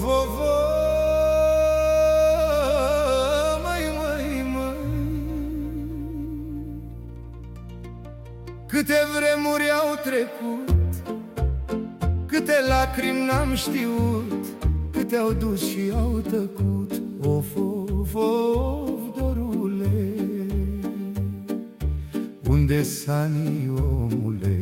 vo, măi. Câte vremuri au trecut, câte lacrimi n-am știut, câte au dus și au tăcut. Of, dorule, unde-s anii, omule?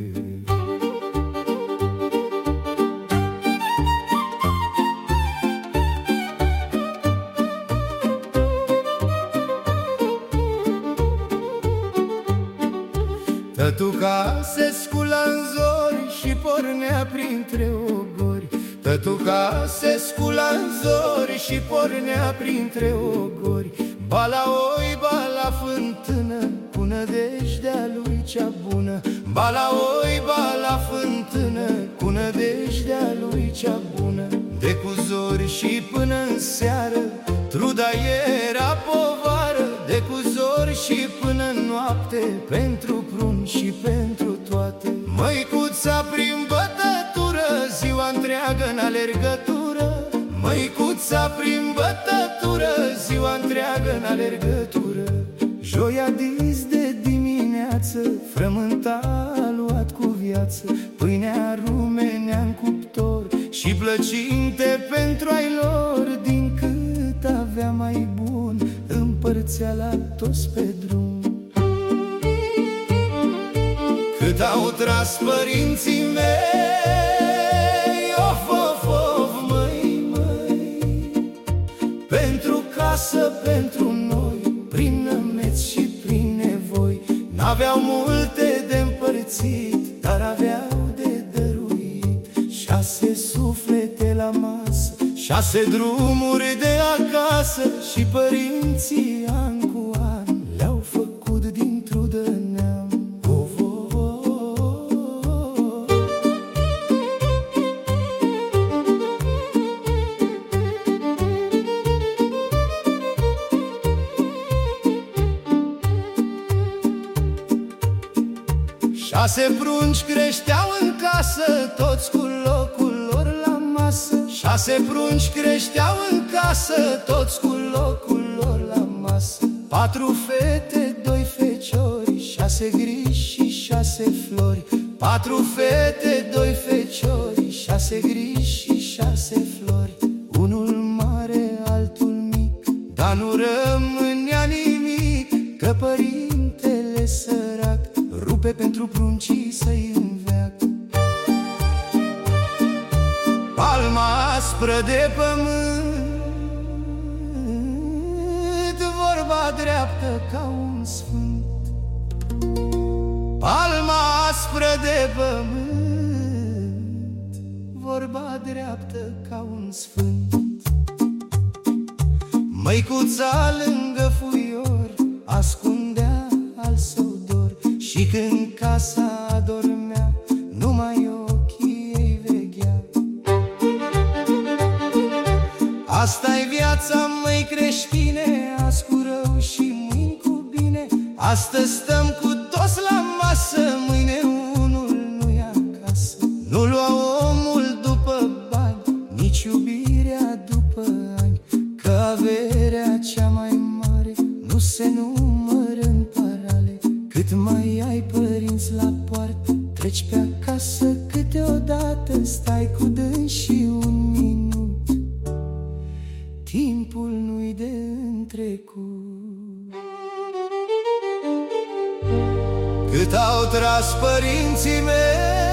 Tătuca se scula în zori și pornea printre ogori. Tătuca se scula în zori și pornea printre ogori. Ba la oi, ba la fântână, cu nădejdea lui cea bună. Ba la oi, ba la fântână, cu nădejdea lui cea bună. De cu zori și până în seară, truda era povară. De cu zori și până în noapte, pentru prun și pentru toate. Măicuța prin bătătură, ziua întreagă în alergătură. Măicuța prin bătătură, ziua întreagă în alergătură. Joia dis de dimineață, frământa luat cu viață. Pâinea rumenea în cuptor și plăcinte pentru ai lor. Din cât avea mai bun, împărțea la toți pe drum. Cât au tras părinții mei, of, măi, pentru casă, pentru noi, prin nămeți și prin nevoi. N-aveau multe de împărțit, dar aveau de dăruit. 6 suflete la masă, 6 drumuri de acasă. Și părinții an cu an le-au făcut din trudă neam. Șase prunci creșteau în casă, toți cu locul lor la masă. 6 prunci creșteau în casă, toți cu locul lor la masă. 4 fete, 2 feciori, 6 griji și 6 flori. 4 fete, 2 feciori, 6 griji și 6 flori. Unul mare, altul mic, dar nu rămânea nimic, că părintele sărac rupe pentru pruncii să-i înveac. Palma aspră de pământ, vorba dreaptă ca un sfânt. Palma aspră de pământ, vorba dreaptă ca un sfânt. Măicuța lângă fuior ascundea al său dor. Și când casa adormea, numai ochii ei veghea. Asta-i viața, măi creștine, azi cu rău și mâini cu bine. Astăzi stăm cu toți la masă, mâine unul nu-i acasă. Nu lua omul după bani, nici iubirea după ani, că averea cea mai mare nu se numără în parale. Cât mai ai părinți la poartă, treci pe acasă câteodată. Stai cu dânsii un minut, timpul nu-i de întrecut. Cât au tras părinții mei,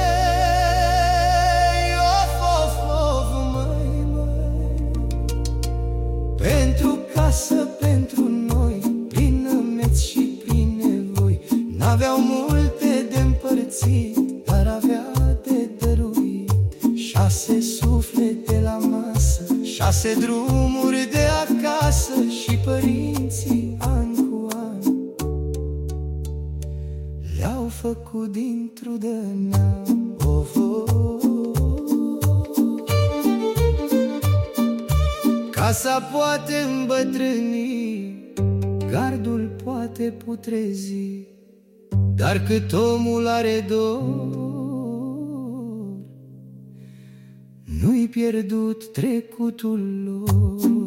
of, măi, pentru casă, pentru noi, prin nămeți și prin nevoi. N-aveau multe de împărțit, dar avea de dăruit. 6 suflete la masă, 6 drumuri de acasă. Și părinții an cu an le-au făcut din trudă neam. Casa poate îmbătrâni, gardul poate putrezi, dar cât omul are dor, nu-i pierdut trecutul lor.